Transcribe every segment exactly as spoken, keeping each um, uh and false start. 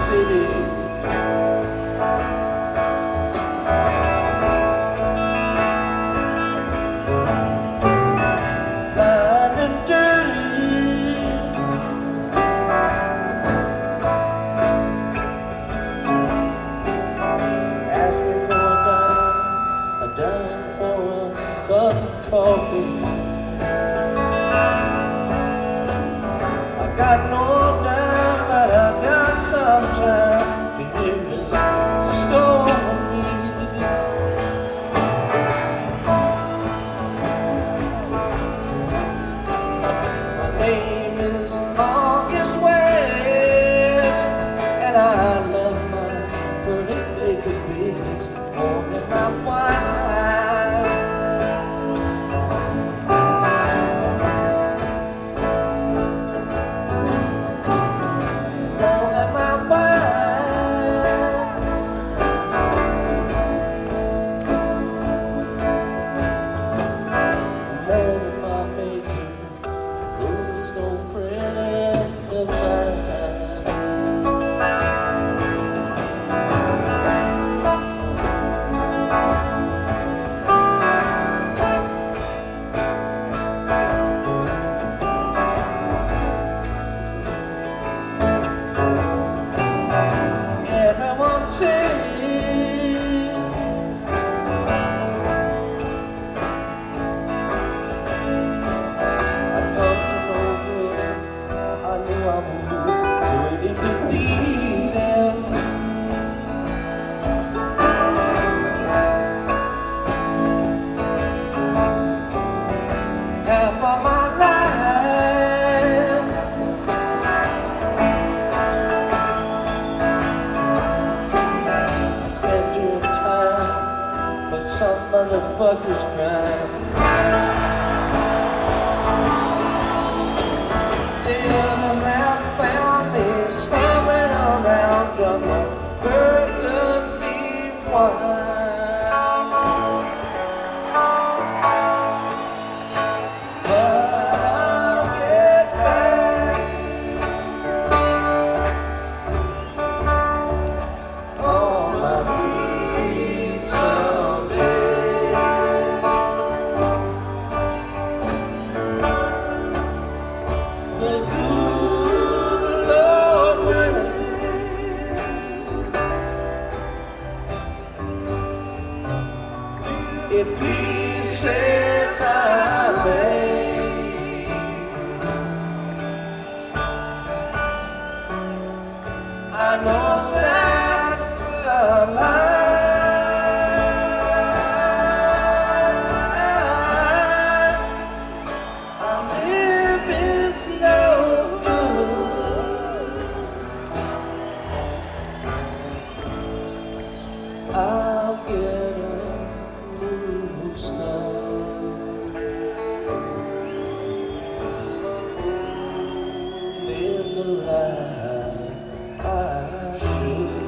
city. Blind and dirty, ask me for a dime, a dime for a cup of coffee. I got no dime, but I got some time to hear this story. My name is August West, and I love my pretty baby bitch more than my wife. Everyone say I come to no good. I knew I would. Couldn't believe them. Half of my life I spent doing time for some motherfucker's crime. The other half found me stumbling around drunk on burgundy wine. If he says I may, I know that the life I live is no good. I'll get a live the life I should.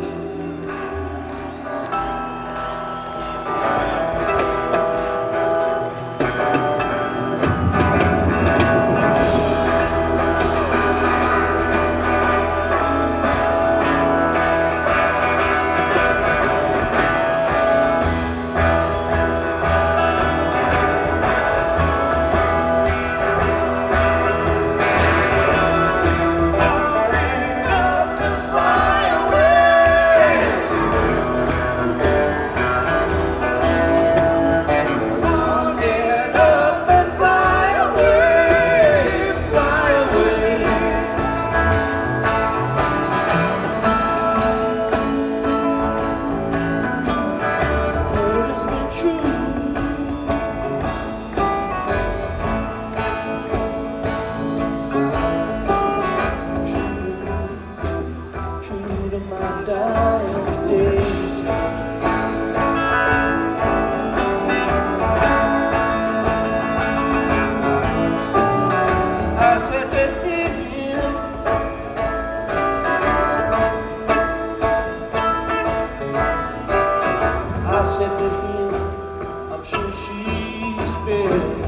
My dying days, I said to him, I said to him, I'm sure she's been